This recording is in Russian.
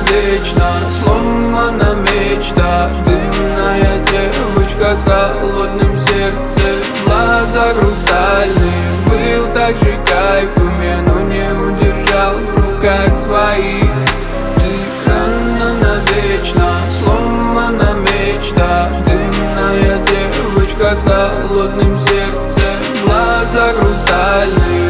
навечно, сломана мечта. Дымная девочка с холодным сердцем, глаза хрустальные. Был так же кайф у меня, но не удержал в руках своих. Ты рано навечно, сломана мечта. Дымная девочка с холодным сердцем, глаза хрустальные.